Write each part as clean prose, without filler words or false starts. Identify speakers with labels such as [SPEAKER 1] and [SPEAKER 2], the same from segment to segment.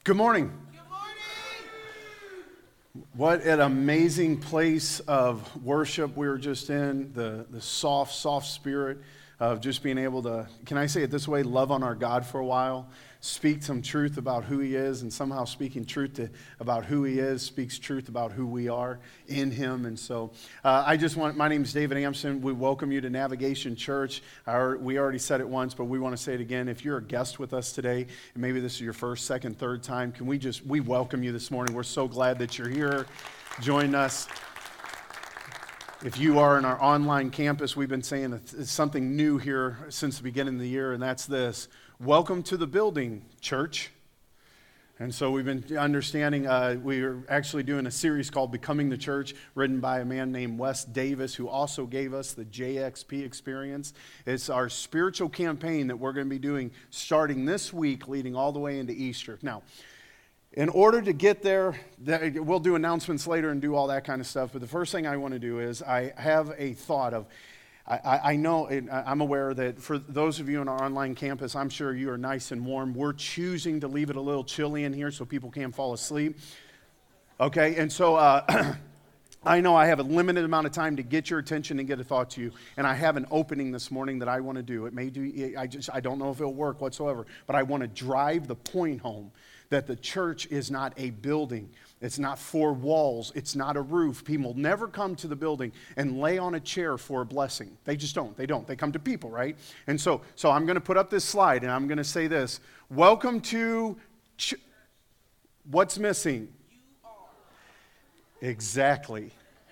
[SPEAKER 1] Good morning. What an amazing place of worship we were just in, the soft spirit of just being able to, can I say it this way, love on our God for a while, speak some truth about who He is, and somehow speaking truth about who He is speaks truth about who we are in Him. And so my name is David Amson. We welcome you to Navigation Church. We already said it once, but we want to say it again. If you're a guest with us today, and maybe this is your first, second, third time, we welcome you this morning. We're so glad that you're here. Join us. If you are in our online campus, we've been saying it's something new here since the beginning of the year, and that's this. Welcome to the building, church. And so we've been understanding, we're actually doing a series called Becoming the Church, written by a man named Wes Davis, who also gave us the JXP experience. It's our spiritual campaign that we're going to be doing starting this week, leading all the way into Easter. Now, in order to get there, we'll do announcements later and do all that kind of stuff, but the first thing I want to do is I have a thought of, I know, I'm aware that for those of you on our online campus, I'm sure you are nice and warm. We're choosing to leave it a little chilly in here so people can't fall asleep. Okay, and so I know I have a limited amount of time to get your attention and get a thought to you, and I have an opening this morning that I want to do. It may do, I don't know if it'll work whatsoever, but I want to drive the point home that the church is not a building. It's not four walls. It's not a roof. People never come to the building and lay on a chair for a blessing. They just don't. They don't. They come to people, right? And so I'm going to put up this slide, and I'm going to say this. Welcome to... What's missing?
[SPEAKER 2] You are.
[SPEAKER 1] Exactly.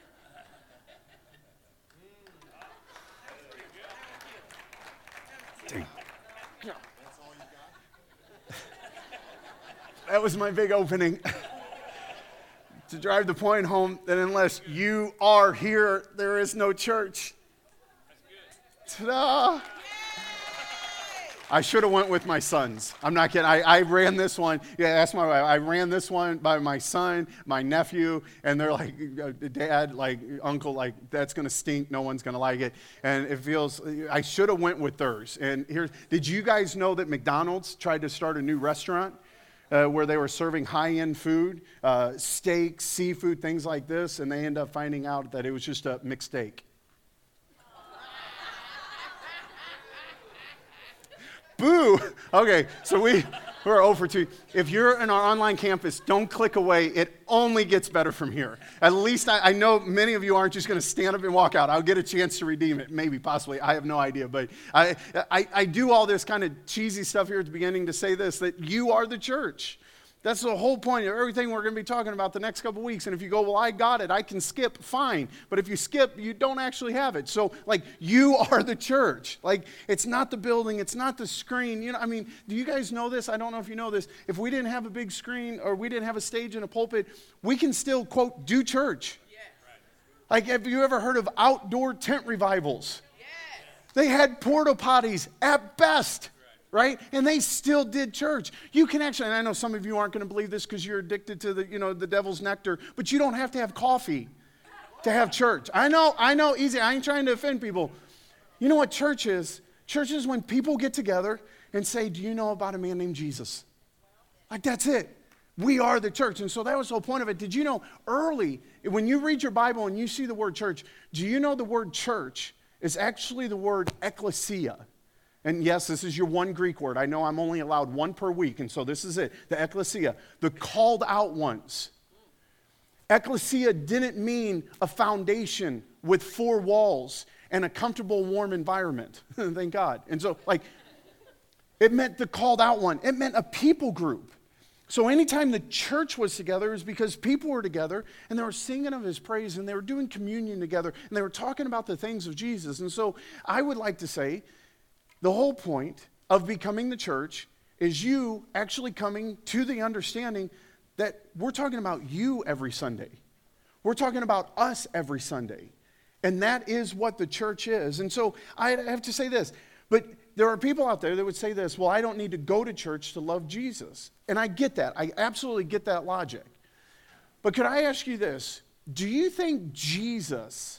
[SPEAKER 1] That was my big opening. To drive the point home that unless you are here, there is no church. Ta-da! I should have went with my sons. I'm not kidding. I ran this one. Yeah, that's my wife. I ran this one by my son, my nephew, and they're like, Dad, like, Uncle, like, that's going to stink. No one's going to like it. And it feels, I should have went with theirs. And did you guys know that McDonald's tried to start a new restaurant? Where they were serving high-end food, steak, seafood, things like this, and they end up finding out that it was just a mixed steak. Boo! Okay, so we're 0 for 2. If you're in our online campus, don't click away. It only gets better from here. At least I know many of you aren't just going to stand up and walk out. I'll get a chance to redeem it, maybe, possibly. I have no idea. But I do all this kind of cheesy stuff here at the beginning to say this, that you are the church. That's the whole point of everything we're going to be talking about the next couple weeks. And if you go, well, I got it, I can skip, fine. But if you skip, you don't actually have it. So, like, you are the church. Like, it's not the building, it's not the screen. You know, I mean, do you guys know this? I don't know if you know this. If we didn't have a big screen or we didn't have a stage and a pulpit, we can still, quote, do church.
[SPEAKER 2] Yes.
[SPEAKER 1] Like, have you ever heard of outdoor tent revivals?
[SPEAKER 2] Yes.
[SPEAKER 1] They had porta potties at best. Right? And they still did church. You can actually, and I know some of you aren't going to believe this because you're addicted to the devil's nectar, but you don't have to have coffee to have church. I know, easy. I ain't trying to offend people. You know what church is? Church is when people get together and say, do you know about a man named Jesus? Like, that's it. We are the church. And so that was the whole point of it. Did you know early, when you read your Bible and you see the word church, do you know the word church is actually the word ecclesia? And yes, this is your one Greek word. I know I'm only allowed one per week, and so this is it. The ecclesia, the called out ones. Ecclesia didn't mean a foundation with four walls and a comfortable, warm environment. Thank God. And so, like, it meant the called out one. It meant a people group. So anytime the church was together, it was because people were together, and they were singing of His praise, and they were doing communion together, and they were talking about the things of Jesus. And so I would like to say, the whole point of becoming the church is you actually coming to the understanding that we're talking about you every Sunday. We're talking about us every Sunday. And that is what the church is. And so I have to say this, but there are people out there that would say this, well, I don't need to go to church to love Jesus. And I get that. I absolutely get that logic. But could I ask you this? Do you think Jesus,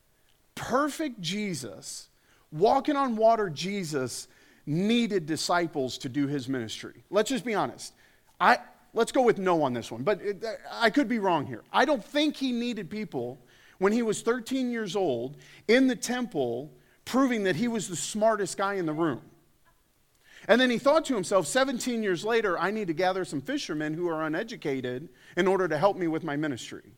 [SPEAKER 1] perfect Jesus, walking on water Jesus, needed disciples to do His ministry? Let's just be honest. let's go with no on this one, but I could be wrong here. I don't think he needed people when he was 13 years old in the temple proving that he was the smartest guy in the room. And then he thought to himself, 17 years later, I need to gather some fishermen who are uneducated in order to help me with my ministry.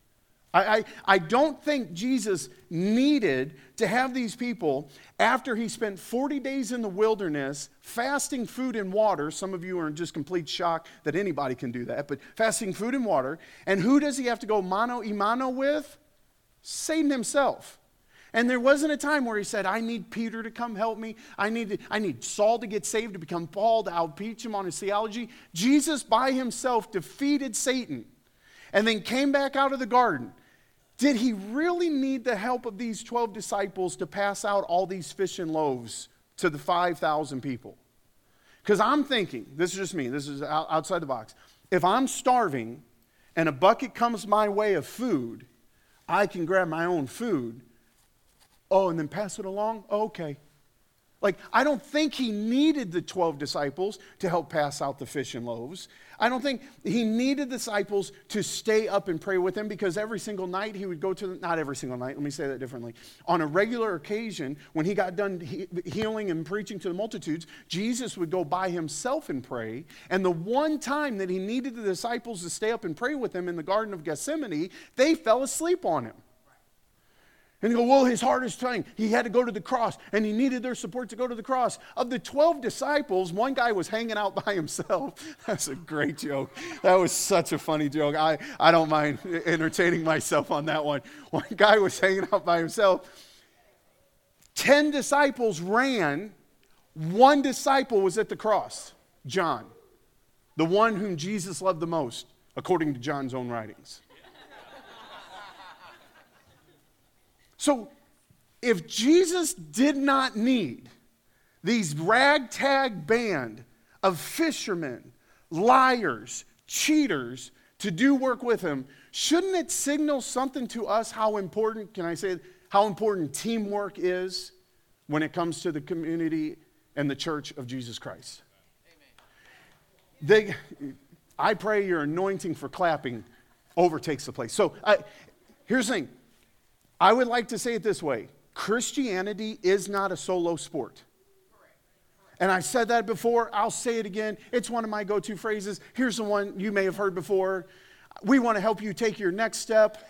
[SPEAKER 1] I don't think Jesus needed to have these people, after he spent 40 days in the wilderness, fasting food and water. Some of you are in just complete shock that anybody can do that, but fasting food and water. And who does he have to go mano a mano with? Satan himself. And there wasn't a time where he said, I need Peter to come help me. I need Saul to get saved, to become Paul, to outteach him on his theology. Jesus by himself defeated Satan and then came back out of the garden. Did he really need the help of these 12 disciples to pass out all these fish and loaves to the 5,000 people? Because I'm thinking, this is just me, this is outside the box. If I'm starving and a bucket comes my way of food, I can grab my own food. Oh, and then pass it along? Oh, okay. Like, I don't think he needed the 12 disciples to help pass out the fish and loaves. I don't think he needed disciples to stay up and pray with him, because every single night he would go to, not every single night, let me say that differently. On a regular occasion, when he got done healing and preaching to the multitudes, Jesus would go by himself and pray. And the one time that he needed the disciples to stay up and pray with him in the Garden of Gethsemane, they fell asleep on him. And you go, well, his heart is trying. He had to go to the cross, and he needed their support to go to the cross. Of the 12 disciples, one guy was hanging out by himself. That's a great joke. That was such a funny joke. I don't mind entertaining myself on that one. One guy was hanging out by himself. 10 disciples ran. One disciple was at the cross, John, the one whom Jesus loved the most, according to John's own writings. So, if Jesus did not need these ragtag band of fishermen, liars, cheaters to do work with him, shouldn't it signal something to us how important, can I say it, how important teamwork is when it comes to the community and the church of Jesus Christ? I pray your anointing for clapping overtakes the place. So, here's the thing. I would like to say it this way. Christianity is not a solo sport. And I said that before. I'll say it again. It's one of my go-to phrases. Here's the one you may have heard before. We want to help you take your next step.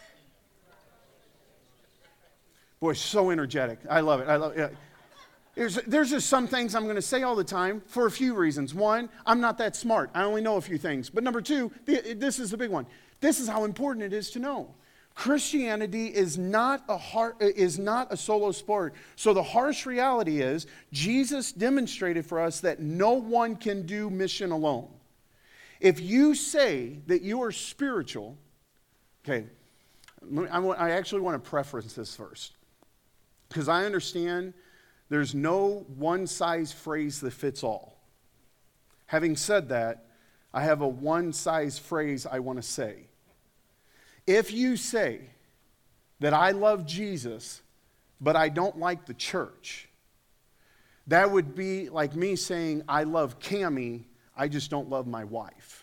[SPEAKER 1] Boy, so energetic. I love it. I love it. There's just some things I'm going to say all the time for a few reasons. One, I'm not that smart. I only know a few things. But number two, this is the big one. This is how important it is to know. Christianity is not a solo sport. So the harsh reality is Jesus demonstrated for us that no one can do mission alone. If you say that you are spiritual, okay, I actually want to preference this first, because I understand there's no one-size phrase that fits all. Having said that, I have a one-size phrase I want to say. If you say that I love Jesus, but I don't like the church, that would be like me saying I love Cammie, I just don't love my wife.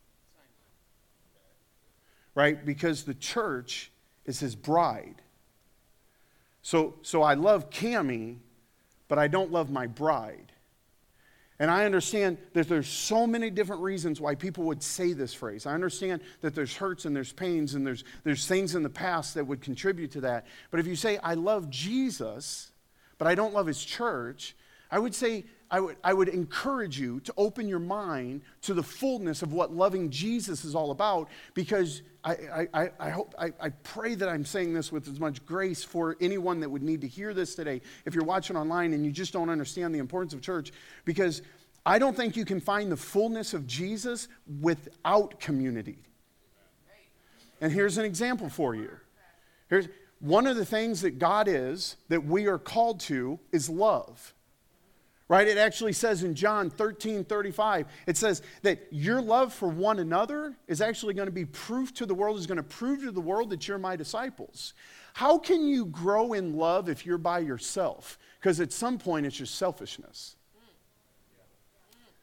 [SPEAKER 1] Right? Because the church is his bride. So I love Cammie, but I don't love my bride. And I understand that there's so many different reasons why people would say this phrase. I understand that there's hurts and there's pains and there's things in the past that would contribute to that. But if you say, I love Jesus, but I don't love his church, I would say, I would encourage you to open your mind to the fullness of what loving Jesus is all about, because I pray that I'm saying this with as much grace for anyone that would need to hear this today. If you're watching online and you just don't understand the importance of church, because I don't think you can find the fullness of Jesus without community. And here's an example for you. Here's one of the things that God is, that we are called to, is love. Right? It actually says in John 13:35, it says that your love for one another is actually going to be proof to the world, is going to prove to the world that you're my disciples. How can you grow in love if you're by yourself? Because at some point it's just selfishness.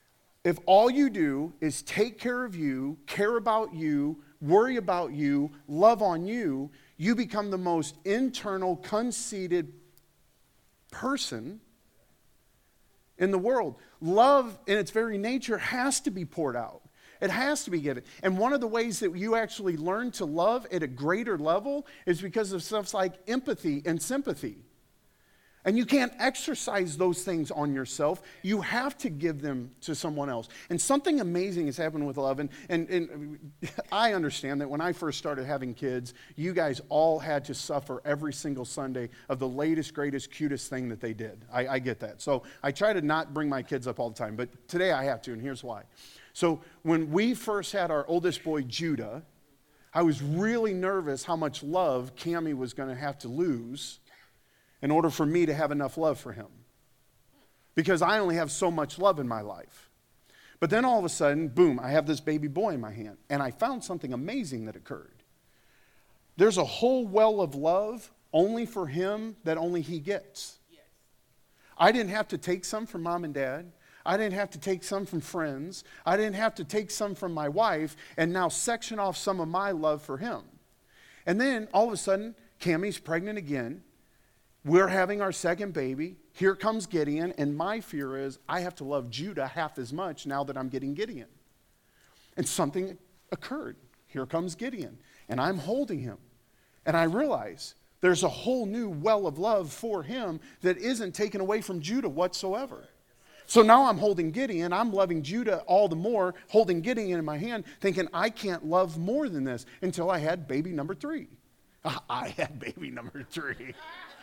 [SPEAKER 1] If all you do is take care of you, care about you, worry about you, love on you, you become the most internal, conceited person in the world. Love, in its very nature, has to be poured out. It has to be given. And one of the ways that you actually learn to love at a greater level is because of stuff like empathy and sympathy. And you can't exercise those things on yourself. You have to give them to someone else. And something amazing has happened with love. And I understand that when I first started having kids, you guys all had to suffer every single Sunday of the latest, greatest, cutest thing that they did. I get that. So I try to not bring my kids up all the time. But today I have to, and here's why. So when we first had our oldest boy, Judah, I was really nervous how much love Cammie was going to have to lose in order for me to have enough love for him. Because I only have so much love in my life. But then all of a sudden, boom, I have this baby boy in my hand. And I found something amazing that occurred. There's a whole well of love only for him that only he gets. I didn't have to take some from mom and dad. I didn't have to take some from friends. I didn't have to take some from my wife and now section off some of my love for him. And then all of a sudden, Cammie's pregnant again. We're having our second baby. Here comes Gideon, and my fear is I have to love Judah half as much now that I'm getting Gideon. And something occurred. Here comes Gideon, and I'm holding him. And I realize there's a whole new well of love for him that isn't taken away from Judah whatsoever. So now I'm holding Gideon. I'm loving Judah all the more, holding Gideon in my hand, thinking I can't love more than this until I had baby number 3. I had baby number 3.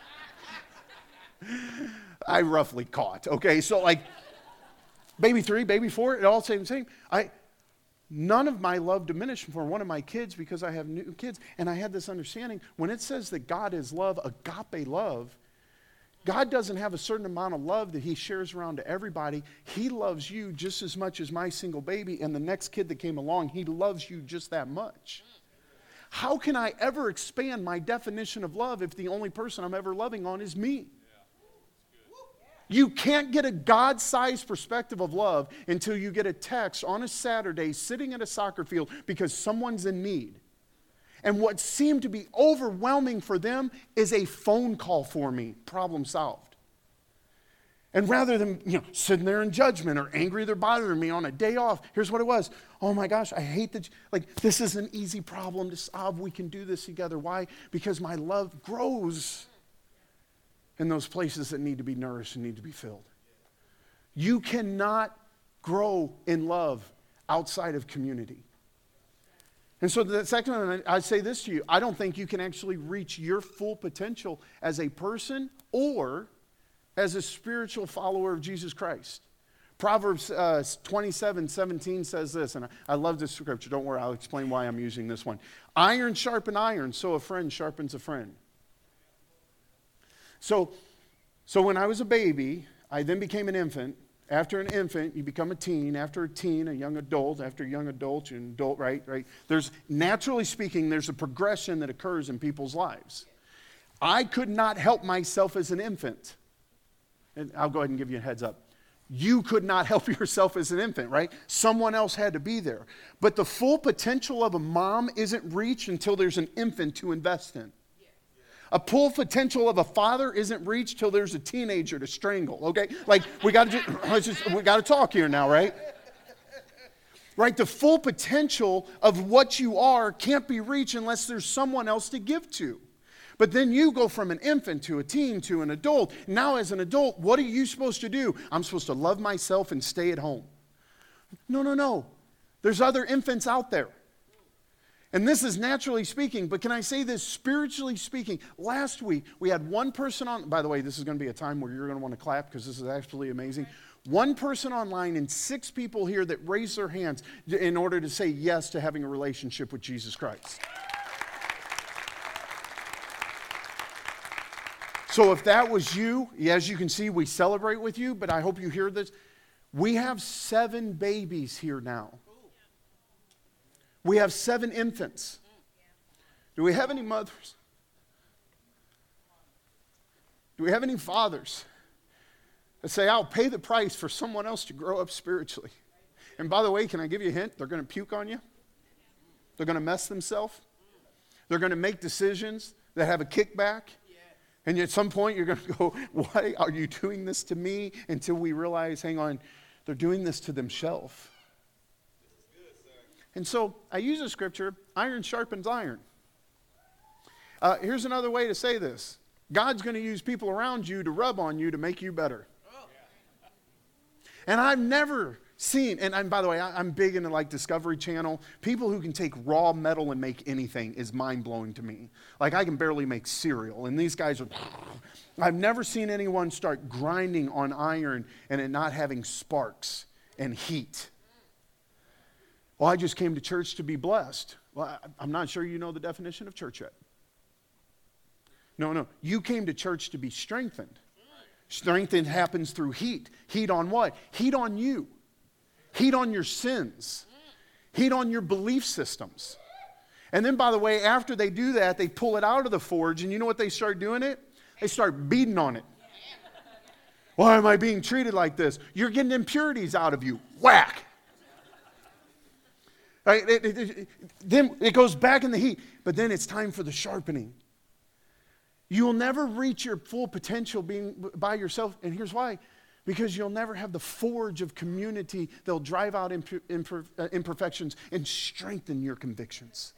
[SPEAKER 1] I roughly caught, okay? So like, baby 3, baby 4, it all the same. None of my love diminished for one of my kids because I have new kids. And I had this understanding, when it says that God is love, agape love, God doesn't have a certain amount of love that he shares around to everybody. He loves you just as much as my single baby, and the next kid that came along, he loves you just that much. How can I ever expand my definition of love if the only person I'm ever loving on is me? You can't get a God-sized perspective of love until you get a text on a Saturday sitting at a soccer field because someone's in need. And what seemed to be overwhelming for them is a phone call for me, problem solved. And rather than sitting there in judgment or angry they're bothering me on a day off, here's what it was. Oh my gosh, I hate that. This is an easy problem to solve. We can do this together. Why? Because my love grows in those places that need to be nourished and need to be filled. You cannot grow in love outside of community. And so the second one, I say this to you, I don't think you can actually reach your full potential as a person or as a spiritual follower of Jesus Christ. Proverbs 27:17 says this, and I love this scripture. Don't worry, I'll explain why I'm using this one. Iron sharpens iron, so a friend sharpens a friend. So when I was a baby, I then became an infant. After an infant, you become a teen. After a teen, a young adult. After a young adult, you're an adult, right? There's, naturally speaking, there's a progression that occurs in people's lives. I could not help myself as an infant. And I'll go ahead and give you a heads up. You could not help yourself as an infant, right? Someone else had to be there. But the full potential of a mom isn't reached until there's an infant to invest in. A full potential of a father isn't reached till there's a teenager to strangle, okay? We got to talk here now, right? Right, the full potential of what you are can't be reached unless there's someone else to give to. But then you go from an infant to a teen to an adult. Now as an adult, what are you supposed to do? I'm supposed to love myself and stay at home. No. There's other infants out there. And this is naturally speaking, but can I say this spiritually speaking? Last week, we had one person on, by the way, this is going to be a time where you're going to want to clap because this is absolutely amazing. One person online and 6 people here that raised their hands in order to say yes to having a relationship with Jesus Christ. So if that was you, as you can see, we celebrate with you, but I hope you hear this. We have 7 babies here now. We have 7 infants. Do we have any mothers? Do we have any fathers that say, I'll pay the price for someone else to grow up spiritually? And by the way, can I give you a hint? They're going to puke on you. They're going to mess themselves. They're going to make decisions that have a kickback. And at some point, you're going to go, why are you doing this to me? Until we realize, hang on, they're doing this to themselves. And so I use a scripture, iron sharpens iron. Here's another way to say this. God's going to use people around you to rub on you to make you better. And I've never seen, and by the way, I'm big into like Discovery Channel. People who can take raw metal and make anything is mind-blowing to me. Like I can barely make cereal, and these guys are, I've never seen anyone start grinding on iron and it not having sparks and heat. Well, I just came to church to be blessed. Well, I'm not sure you know the definition of church yet. No. You came to church to be strengthened. Strengthened happens through heat. Heat on what? Heat on you. Heat on your sins. Heat on your belief systems. And then, by the way, after they do that, they pull it out of the forge, and you know what they start doing it? They start beating on it. Why am I being treated like this? You're getting impurities out of you. Whack! Right? Then it goes back in the heat, but then it's time for the sharpening. You will never reach your full potential being by yourself, and here's why. Because you'll never have the forge of community that'll drive out imperfections and strengthen your convictions.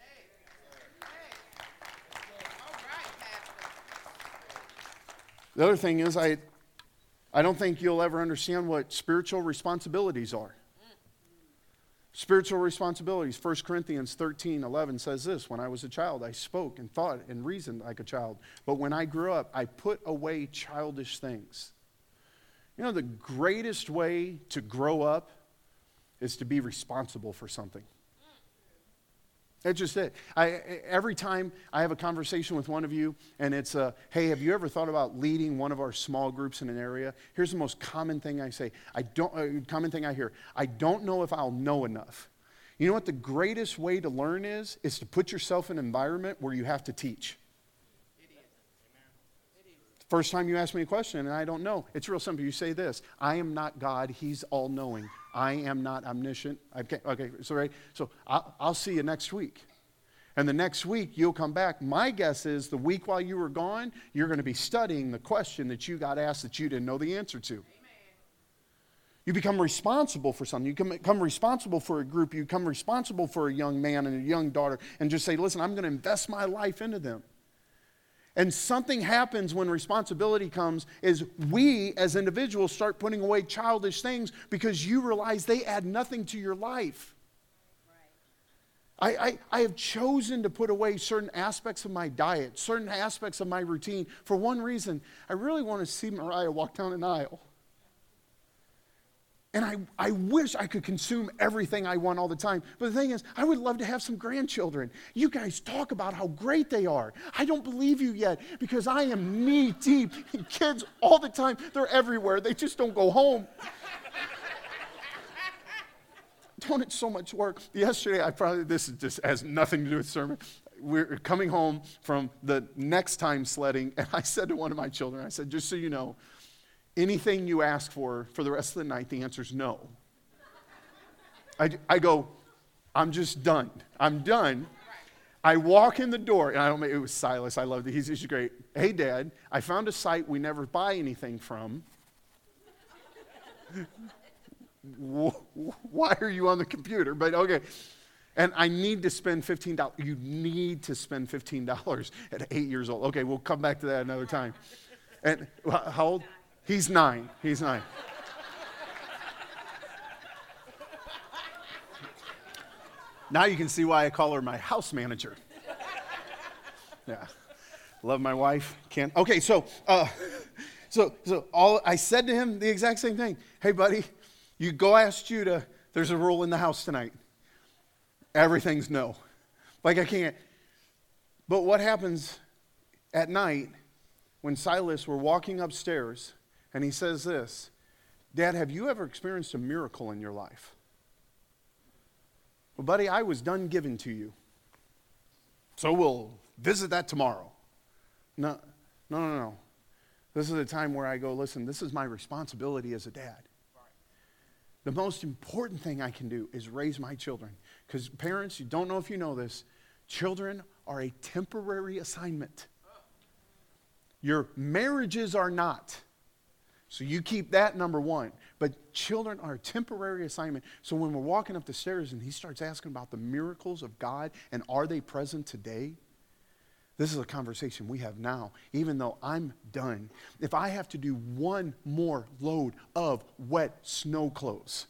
[SPEAKER 1] The other thing is, I don't think you'll ever understand what spiritual responsibilities are. Spiritual responsibilities. 1 Corinthians 13:11 says this, when I was a child, I spoke and thought and reasoned like a child. But when I grew up, I put away childish things. You know, the greatest way to grow up is to be responsible for something. That's just it. Every time I have a conversation with one of you, and it's, hey, have you ever thought about leading one of our small groups in an area? Here's the most common thing I say. Common thing I hear. I don't know if I'll know enough. You know what the greatest way to learn is to put yourself in an environment where you have to teach. First time you ask me a question and I don't know, it's real simple. You say this, I am not God, He's all-knowing. I am not omniscient. Okay, so I'll see you next week. And the next week you'll come back. My guess is the week while you were gone, you're going to be studying the question that you got asked that you didn't know the answer to. Amen. You become responsible for something. You become responsible for a group. You become responsible for a young man and a young daughter and just say, listen, I'm going to invest my life into them. And something happens when responsibility comes is we as individuals start putting away childish things because you realize they add nothing to your life. Right. I have chosen to put away certain aspects of my diet, certain aspects of my routine for one reason. I really want to see Mariah walk down an aisle. And I wish I could consume everything I want all the time. But the thing is, I would love to have some grandchildren. You guys talk about how great they are. I don't believe you yet because I am knee deep in kids all the time. They're everywhere. They just don't go home. Don't it so much work? Yesterday, this just has nothing to do with sermon. We're coming home from the next time sledding, and I said to one of my children, I said, just so you know, anything you ask for the rest of the night, the answer is no. I go, I'm just done. I'm done. I walk in the door, and it was Silas. I loved it. He's great. Hey, Dad, I found a site we never buy anything from. Why are you on the computer? But okay. And I need to spend $15. You need to spend $15 at 8 years old. Okay, we'll come back to that another time. And how old? He's 9. Now you can see why I call her my house manager. Yeah. Love my wife. Can't. Okay, so I said to him the exact same thing. Hey, buddy, you go ask Judah, there's a rule in the house tonight. Everything's no. Like I can't. But what happens at night when Silas were walking upstairs and he says this, Dad, have you ever experienced a miracle in your life? Well, buddy, I was done giving to you. So we'll visit that tomorrow. No. This is a time where I go, listen, this is my responsibility as a dad. The most important thing I can do is raise my children. Because parents, you don't know if you know this, children are a temporary assignment. Your marriages are not. So you keep that number one. But children are a temporary assignment. So when we're walking up the stairs and he starts asking about the miracles of God and are they present today, this is a conversation we have now, even though I'm done. If I have to do one more load of wet snow clothes,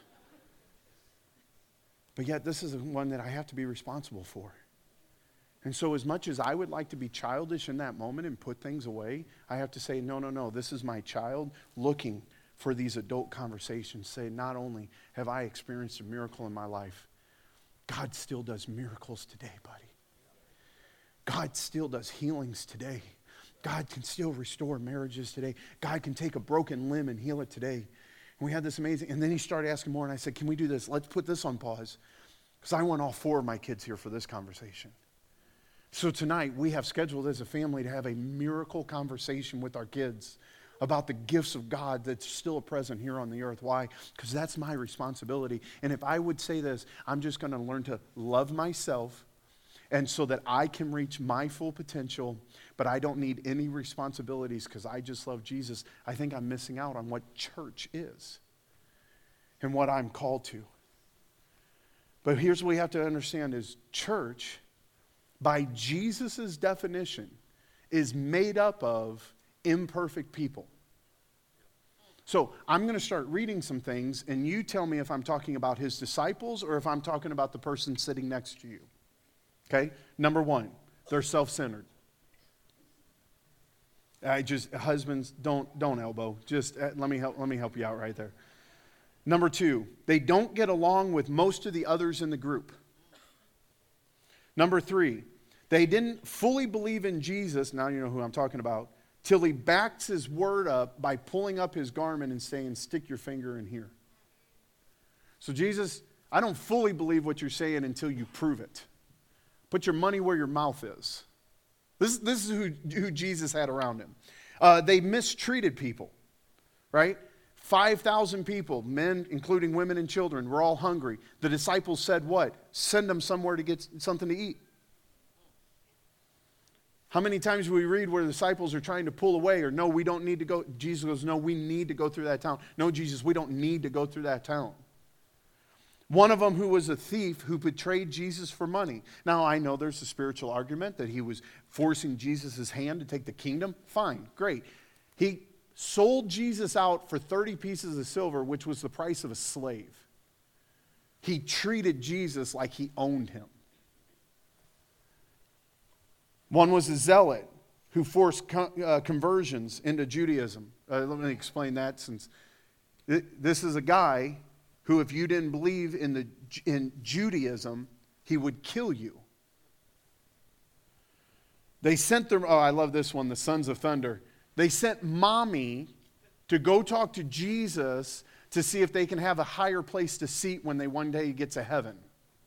[SPEAKER 1] but yet this is one that I have to be responsible for. And so as much as I would like to be childish in that moment and put things away, I have to say, no, this is my child looking for these adult conversations. Say, not only have I experienced a miracle in my life, God still does miracles today, buddy. God still does healings today. God can still restore marriages today. God can take a broken limb and heal it today. And we had this amazing, and then he started asking more, and I said, can we do this? Let's put this on pause. Because I want all 4 of my kids here for this conversation. So tonight, we have scheduled as a family to have a miracle conversation with our kids about the gifts of God that's still present here on the earth. Why? Because that's my responsibility. And if I would say this, I'm just going to learn to love myself, and so that I can reach my full potential, but I don't need any responsibilities because I just love Jesus, I think I'm missing out on what church is and what I'm called to. But here's what we have to understand is church, by Jesus' definition, is made up of imperfect people. So I'm going to start reading some things, and you tell me if I'm talking about his disciples or if I'm talking about the person sitting next to you. Okay? Number 1, they're self-centered. Husbands, don't elbow. Just let me help you out right there. Number 2, they don't get along with most of the others in the group. Number 3, they didn't fully believe in Jesus, now you know who I'm talking about, till he backs his word up by pulling up his garment and saying, stick your finger in here. So Jesus, I don't fully believe what you're saying until you prove it. Put your money where your mouth is. This is who Jesus had around him. They mistreated people, right? 5,000 people, men, including women and children, were all hungry. The disciples said what? Send them somewhere to get something to eat. How many times do we read where the disciples are trying to pull away or no, we don't need to go? Jesus goes, no, we need to go through that town. No, Jesus, we don't need to go through that town. One of them who was a thief who betrayed Jesus for money. Now, I know there's a spiritual argument that he was forcing Jesus' hand to take the kingdom. Fine, great. He sold Jesus out for 30 pieces of silver, which was the price of a slave. He treated Jesus like he owned him. One was a zealot who forced conversions into Judaism. Let me explain that, since this is a guy who, if you didn't believe in Judaism, he would kill you. They sent them, I love this one, the Sons of Thunder. They sent mommy to go talk to Jesus to see if they can have a higher place to seat when they one day get to heaven.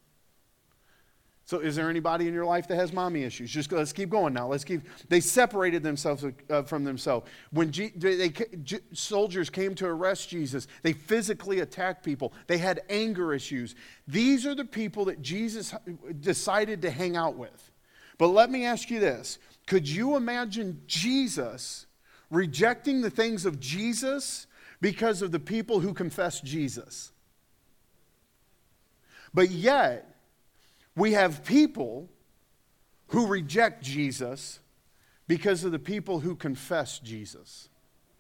[SPEAKER 1] So is there anybody in your life that has mommy issues? Just let's keep going now. They separated themselves from themselves. When soldiers came to arrest Jesus, they physically attacked people. They had anger issues. These are the people that Jesus decided to hang out with. But let me ask you this. Could you imagine Jesus rejecting the things of Jesus because of the people who confess Jesus? But yet, we have people who reject Jesus because of the people who confess Jesus.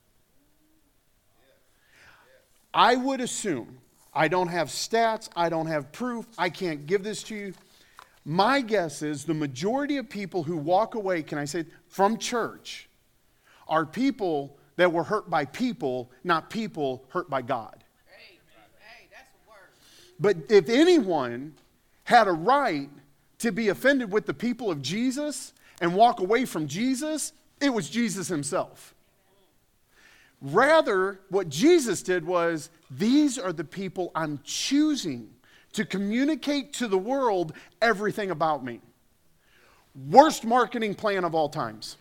[SPEAKER 1] I would assume, I don't have stats, I don't have proof, I can't give this to you. My guess is the majority of people who walk away, can I say, from church, are people that were hurt by people, not people hurt by God.
[SPEAKER 2] Hey, that's the word.
[SPEAKER 1] But if anyone had a right to be offended with the people of Jesus and walk away from Jesus, it was Jesus himself. Rather, what Jesus did was, these are the people I'm choosing to communicate to the world everything about me. Worst marketing plan of all times.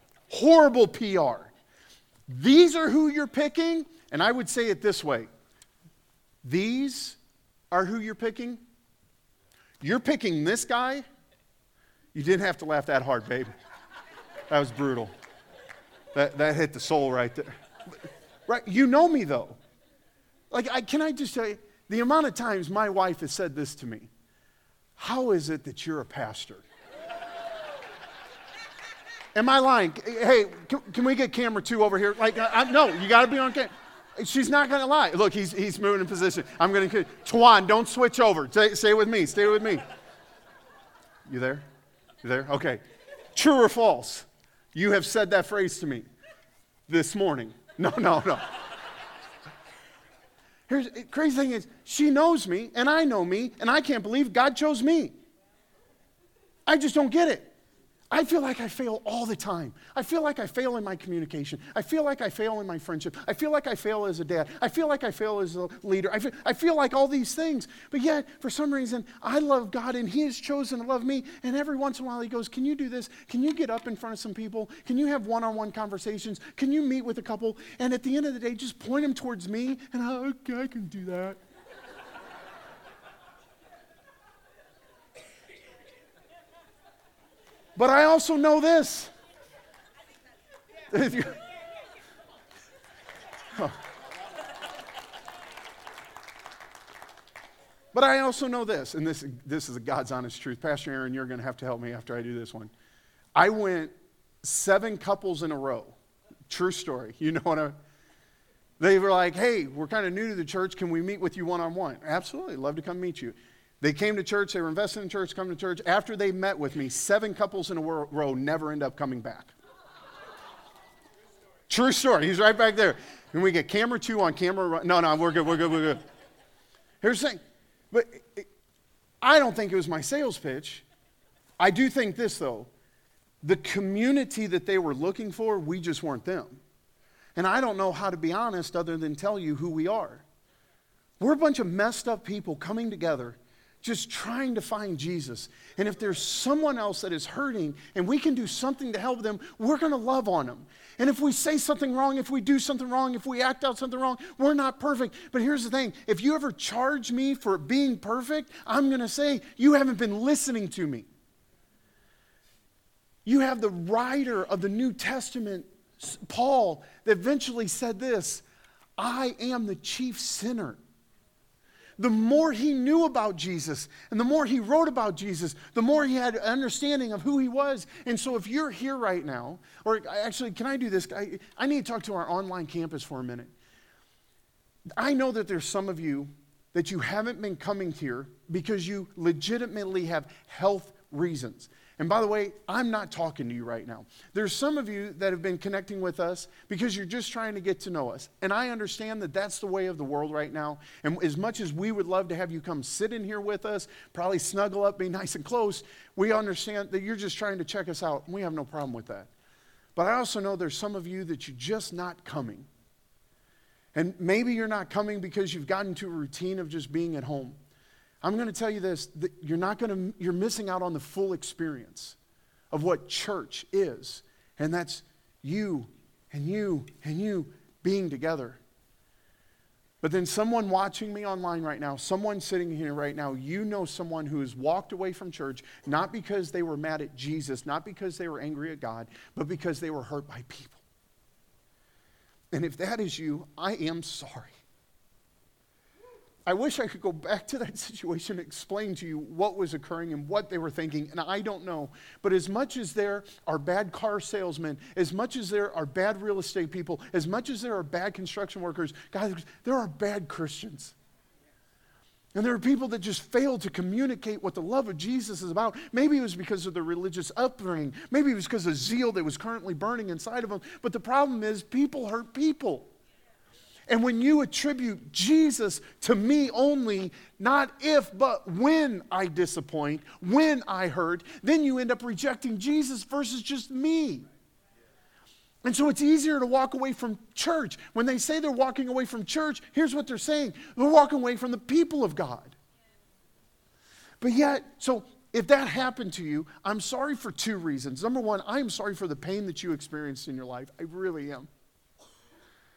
[SPEAKER 1] Horrible PR. These are who you're picking, and I would say it this way. These are who you're picking? You're picking this guy? You didn't have to laugh that hard, babe. That was brutal. That hit the soul right there. Right? You know me, though. Can I just say, the amount of times my wife has said this to me, how is it that you're a pastor? Am I lying? Hey, can we get camera 2 over here? No, you got to be on camera. She's not going to lie. Look, he's moving in position. I'm going to, Tuan, don't switch over. Stay with me. Stay with me. You there? You there? Okay. True or false? You have said that phrase to me this morning. No. Crazy thing is, she knows me, and I know me, and I can't believe God chose me. I just don't get it. I feel like I fail all the time. I feel like I fail in my communication. I feel like I fail in my friendship. I feel like I fail as a dad. I feel like I fail as a leader. I feel like all these things. But yet, for some reason, I love God, and He has chosen to love me. And every once in a while, He goes, can you do this? Can you get up in front of some people? Can you have one-on-one conversations? Can you meet with a couple? And at the end of the day, just point them towards me, and okay, I can do that. But I also know this. But I also know this, and this is a God's honest truth. Pastor Aaron, you're going to have to help me after I do this one. I went 7 couples in a row. True story. You know what they were like, hey, we're kind of new to the church. Can we meet with you one-on-one? Absolutely. Love to come meet you. They came to church, they were invested in church, come to church. After they met with me, 7 couples in a row never end up coming back. True story. He's right back there. And we get camera 2 on camera. No, we're good. Here's the thing. But I don't think it was my sales pitch. I do think this, though. The community that they were looking for, we just weren't them. And I don't know how to be honest other than tell you who we are. We're a bunch of messed up people coming together just trying to find Jesus. And if there's someone else that is hurting and we can do something to help them, we're going to love on them. And if we say something wrong, if we do something wrong, if we act out something wrong, we're not perfect. But here's the thing. If you ever charge me for being perfect, I'm going to say, you haven't been listening to me. You have the writer of the New Testament, Paul, that eventually said this, I am the chief sinner. The more he knew about Jesus and the more he wrote about Jesus, the more he had an understanding of who he was. And so if you're here right now, or actually, can I do this? I need to talk to our online campus for a minute. I know that there's some of you that you haven't been coming here because you legitimately have health reasons. And by the way, I'm not talking to you right now. There's some of you that have been connecting with us because you're just trying to get to know us. And I understand that that's the way of the world right now. And as much as we would love to have you come sit in here with us, probably snuggle up, be nice and close, we understand that you're just trying to check us out. And we have no problem with that. But I also know there's some of you that you're just not coming. And maybe you're not coming because you've gotten to a routine of just being at home. I'm going to tell you this, that you're missing out on the full experience of what church is. And that's you and you and you being together. But then someone watching me online right now, someone sitting here right now, you know someone who has walked away from church, not because they were mad at Jesus, not because they were angry at God, but because they were hurt by people. And if that is you, I am sorry. I wish I could go back to that situation and explain to you what was occurring and what they were thinking, and I don't know. But as much as there are bad car salesmen, as much as there are bad real estate people, as much as there are bad construction workers, guys, there are bad Christians. And there are people that just fail to communicate what the love of Jesus is about. Maybe it was because of their religious upbringing. Maybe it was because of zeal that was currently burning inside of them. But the problem is people hurt people. And when you attribute Jesus to me only, not if, but when I disappoint, when I hurt, then you end up rejecting Jesus versus just me. And so it's easier to walk away from church. When they say they're walking away from church, here's what they're saying. They're walking away from the people of God. But yet, so if that happened to you, I'm sorry for 2 reasons. Number one, I am sorry for the pain that you experienced in your life. I really am.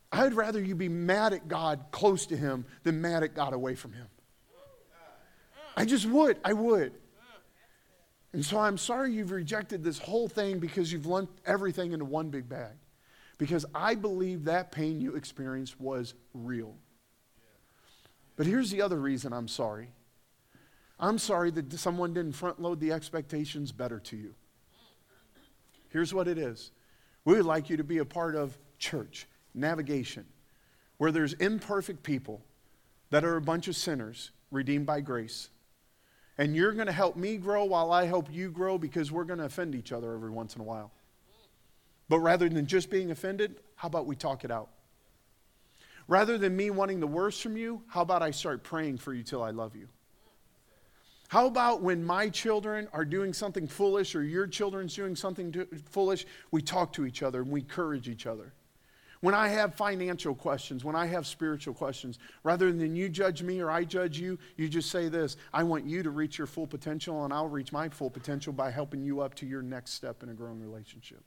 [SPEAKER 1] I'd rather you be mad at God close to him than mad at God away from him. I just would. I would. And so I'm sorry you've rejected this whole thing because you've lumped everything into one big bag. Because I believe that pain you experienced was real. But here's the other reason I'm sorry. I'm sorry that someone didn't front load the expectations better to you. Here's what it is. We would like you to be a part of church, navigation, where there's imperfect people that are a bunch of sinners redeemed by grace. And you're going to help me grow while I help you grow because we're going to offend each other every once in a while. But rather than just being offended, how about we talk it out? Rather than me wanting the worst from you, how about I start praying for you till I love you? How about when my children are doing something foolish or your children's doing something foolish, we talk to each other and we encourage each other? When I have financial questions, when I have spiritual questions, rather than you judge me or I judge you, you just say this: I want you to reach your full potential and I'll reach my full potential by helping you up to your next step in a growing relationship.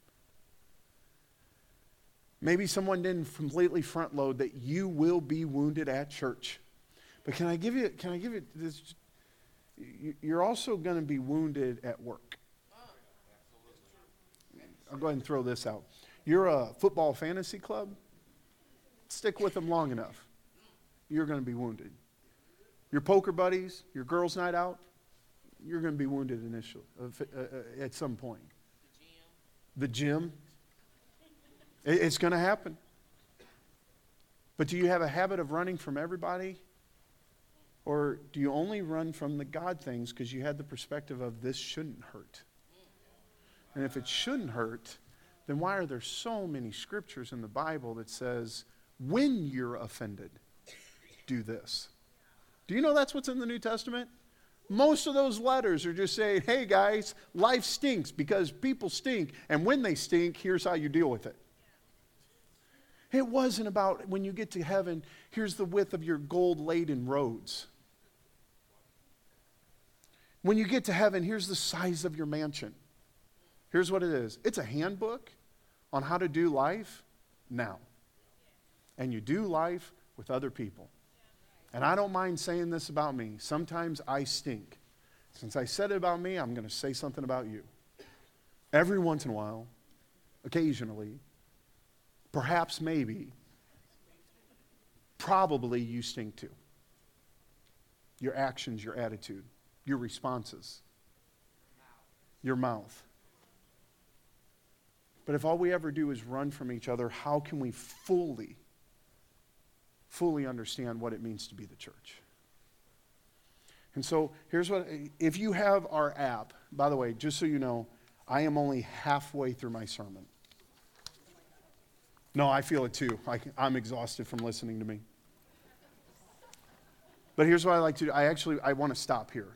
[SPEAKER 1] Maybe someone didn't completely front load that you will be wounded at church. But can I give you this? You're also going to be wounded at work. I'll go ahead and throw this out. You're a football fantasy club. Stick with them long enough. You're going to be wounded. Your poker buddies, your girls' night out, you're going to be wounded initially at some point. The gym. It's going to happen. But do you have a habit of running from everybody? Or do you only run from the God things because you had the perspective of this shouldn't hurt? And if it shouldn't hurt, then why are there so many scriptures in the Bible that says, when you're offended, do this? Do you know that's what's in the New Testament? Most of those letters are just saying, hey guys, life stinks because people stink, and when they stink, here's how you deal with it. It wasn't about when you get to heaven, here's the width of your gold-laden roads. When you get to heaven, here's the size of your mansion. Here's what it is. It's a handbook on how to do life now. And you do life with other people. And I don't mind saying this about me. Sometimes I stink. Since I said it about me, I'm going to say something about you. Every once in a while, occasionally, perhaps, maybe, probably you stink too. Your actions, your attitude, your responses, your mouth. But if all we ever do is run from each other, how can we fully understand what it means to be the church? And so here's what, if you have our app, by the way, just so you know, I am only halfway through my sermon. No, I feel it too. I'm exhausted from listening to me. But here's what I like to do. I want to stop here.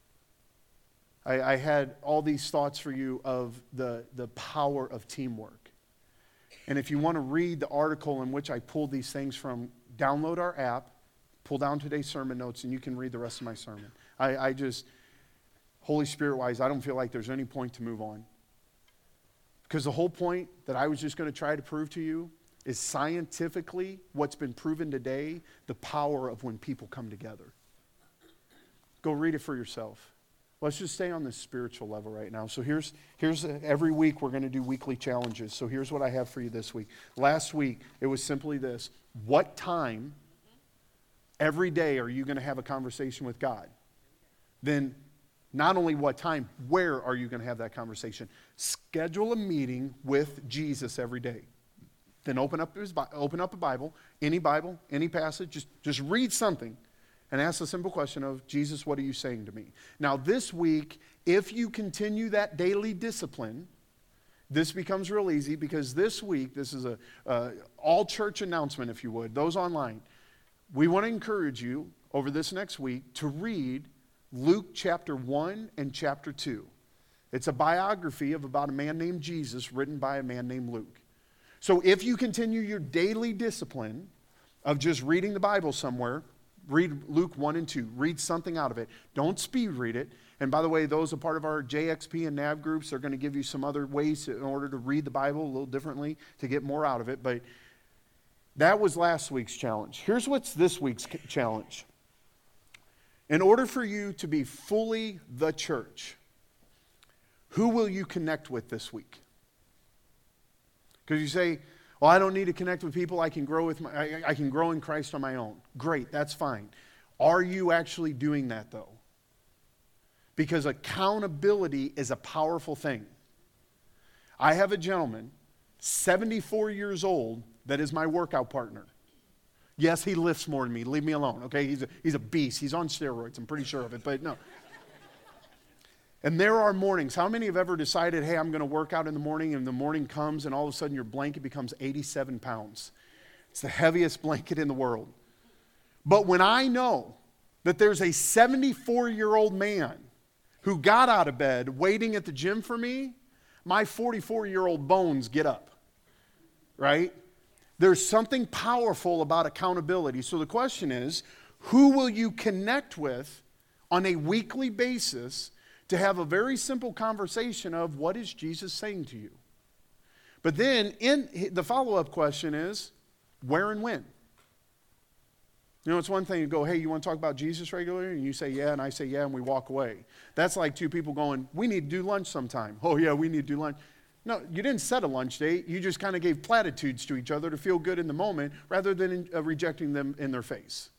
[SPEAKER 1] I had all these thoughts for you of the power of teamwork. And if you want to read the article in which I pulled these things from, download our app, pull down today's sermon notes, and you can read the rest of my sermon. I just, Holy Spirit-wise, I don't feel like there's any point to move on. Because the whole point that I was just going to try to prove to you is scientifically what's been proven today, the power of when people come together. Go read it for yourself. Let's just stay on this spiritual level right now. So here's every week we're going to do weekly challenges. So here's what I have for you this week. Last week, it was simply this: what time every day are you going to have a conversation with God? Then not only what time, where are you going to have that conversation? Schedule a meeting with Jesus every day. Then open up a Bible, any passage, just read something and ask the simple question of, Jesus, what are you saying to me? Now this week, if you continue that daily discipline, this becomes real easy, because this week, this is a all church announcement, if you would, those online. We want to encourage you over this next week to read Luke chapter 1 and chapter 2. It's a biography of about a man named Jesus written by a man named Luke. So if you continue your daily discipline of just reading the Bible somewhere, read Luke 1 and 2. Read something out of it. Don't speed read it. And by the way, those are part of our JXP and NAV groups. They're going to give you some other ways in order to read the Bible a little differently to get more out of it. But That was last week's challenge. Here's what's this week's challenge. In order for you to be fully the church, who will you connect with this week? Because you say, well, I don't need to connect with people. I can grow I can grow in Christ on my own. Great, that's fine. Are you actually doing that though? Because accountability is a powerful thing. I have a gentleman, 74 years old, that is my workout partner. Yes, he lifts more than me. Leave me alone, okay? He's a beast. He's on steroids. I'm pretty sure of it, but no. And there are mornings. How many have ever decided, hey, I'm going to work out in the morning, and the morning comes, and all of a sudden your blanket becomes 87 pounds? It's the heaviest blanket in the world. But when I know that there's a 74-year-old man who got out of bed waiting at the gym for me, my 44-year-old bones get up, right? There's something powerful about accountability. So the question is, who will you connect with on a weekly basis to have a very simple conversation of what is Jesus saying to you? But then the follow-up question is, where and when? You know, it's one thing to go, hey, you want to talk about Jesus regularly? And you say, yeah, and I say, yeah, and we walk away. That's like two people going, we need to do lunch sometime. Oh, yeah, we need to do lunch. No, you didn't set a lunch date. You just kind of gave platitudes to each other to feel good in the moment rather than rejecting them in their face.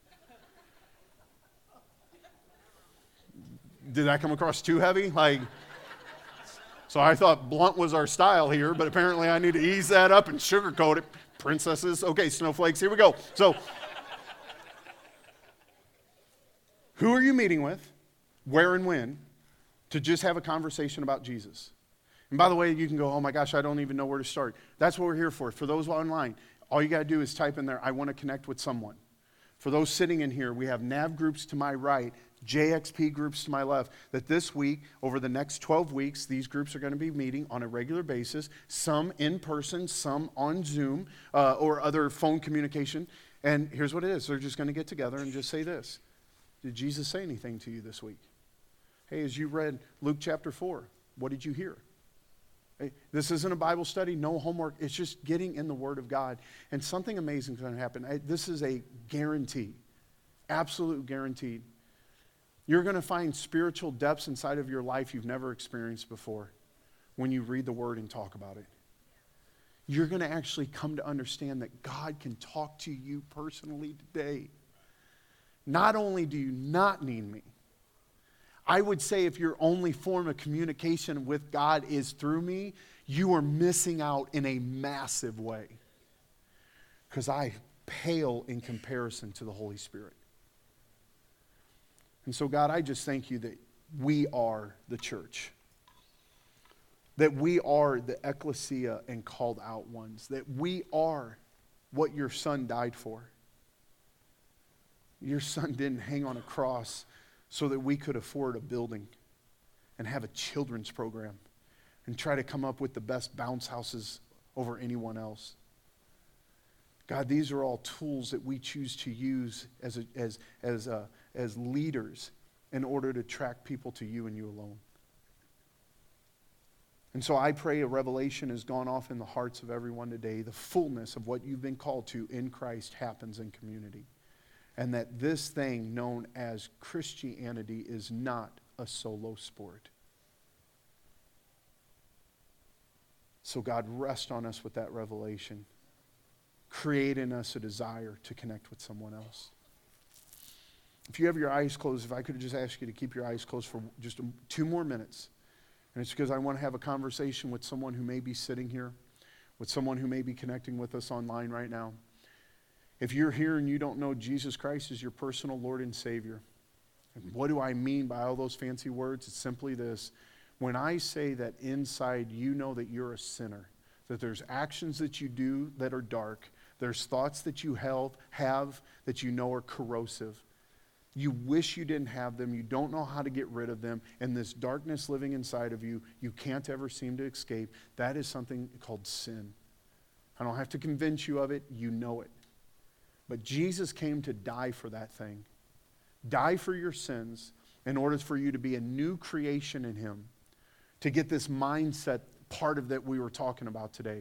[SPEAKER 1] Did that come across too heavy? So I thought blunt was our style here, but apparently I need to ease that up and sugarcoat it. Princesses, okay, snowflakes, here we go. So, who are you meeting with, where and when, to just have a conversation about Jesus? And by the way, you can go, oh my gosh, I don't even know where to start. That's what we're here for. For those online, all you got to do is type in there, I want to connect with someone. For those sitting in here, we have NAV groups to my right, JXP groups to my left, that this week, over the next 12 weeks, these groups are going to be meeting on a regular basis, some in person, some on Zoom, or other phone communication. And here's what it is. They're just going to get together and just say this. Did Jesus say anything to you this week? Hey, as you read Luke chapter 4, what did you hear? Hey, this isn't a Bible study, no homework. It's just getting in the Word of God. And something amazing is going to happen. This is a guarantee, absolute guaranteed. You're going to find spiritual depths inside of your life you've never experienced before when you read the Word and talk about it. You're going to actually come to understand that God can talk to you personally today. Not only do you not need me, I would say if your only form of communication with God is through me, you are missing out in a massive way. Because I pale in comparison to the Holy Spirit. And so, God, I just thank you that we are the church. That we are the ecclesia and called out ones. That we are what your Son died for. Your Son didn't hang on a cross so that we could afford a building and have a children's program and try to come up with the best bounce houses over anyone else. God, these are all tools that we choose to use as leaders in order to track people to you and you alone. And so I pray a revelation has gone off in the hearts of everyone today. The fullness of what you've been called to in Christ happens in community. And that this thing known as Christianity is not a solo sport. So God, rest on us with that revelation. Create in us a desire to connect with someone else. If you have your eyes closed, if I could just ask you to keep your eyes closed for just 2 more minutes. And it's because I want to have a conversation with someone who may be sitting here, with someone who may be connecting with us online right now. If you're here and you don't know Jesus Christ as your personal Lord and Savior, and what do I mean by all those fancy words? It's simply this. When I say that inside you know that you're a sinner, that there's actions that you do that are dark, there's thoughts that you have that you know are corrosive. You wish you didn't have them. You don't know how to get rid of them. And this darkness living inside of you, you can't ever seem to escape. That is something called sin. I don't have to convince you of it. You know it. But Jesus came to die for that thing. Die for your sins in order for you to be a new creation in him. To get this mindset part of that we were talking about today.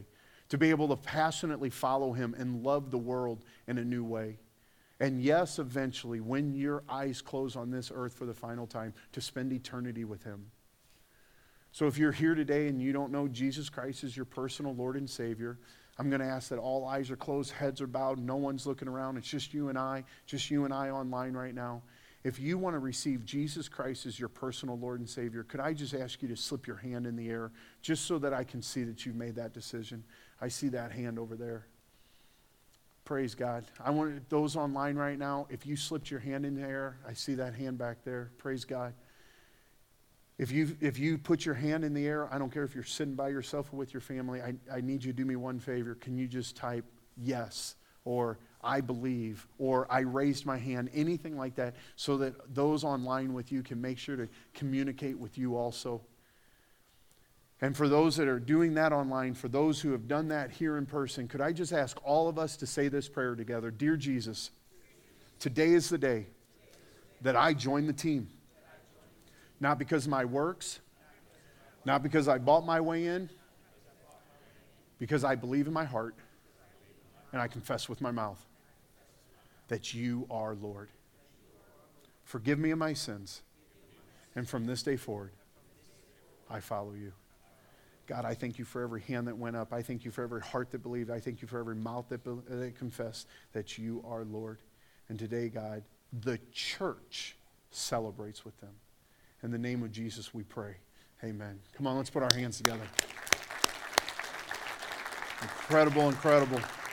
[SPEAKER 1] to be able to passionately follow him and love the world in a new way. And yes, eventually, when your eyes close on this earth for the final time, to spend eternity with him. So if you're here today and you don't know Jesus Christ as your personal Lord and Savior, I'm going to ask that all eyes are closed, heads are bowed, no one's looking around. It's just you and I online right now. If you want to receive Jesus Christ as your personal Lord and Savior, could I just ask you to slip your hand in the air just so that I can see that you've made that decision? I see that hand over there. Praise God. I want those online right now, if you slipped your hand in the air, I see that hand back there. Praise God. If you put your hand in the air, I don't care if you're sitting by yourself or with your family, I need you to do me one favor. Can you just type yes, or I believe, or I raised my hand, anything like that, so that those online with you can make sure to communicate with you also. And for those that are doing that online, for those who have done that here in person, could I just ask all of us to say this prayer together? Dear Jesus, today is the day that I join the team. Not because of my works, not because I bought my way in, because I believe in my heart and I confess with my mouth that you are Lord. Forgive me of my sins, and from this day forward, I follow you. God, I thank you for every hand that went up. I thank you for every heart that believed. I thank you for every mouth that confessed that you are Lord. And today, God, the church celebrates with them. In the name of Jesus, we pray. Amen. Come on, let's put our hands together. Incredible, incredible.